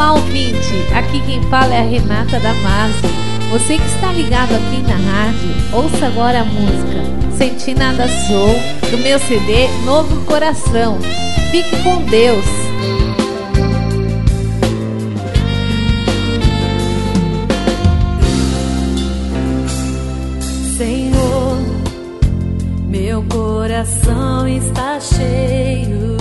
Olá, ouvinte! Aqui quem fala é a Renata Damasio. Você que está ligado aqui na rádio, ouça agora a música Senti Nada Sou, do meu CD Novo Coração. Fique com Deus! Senhor, meu coração está cheio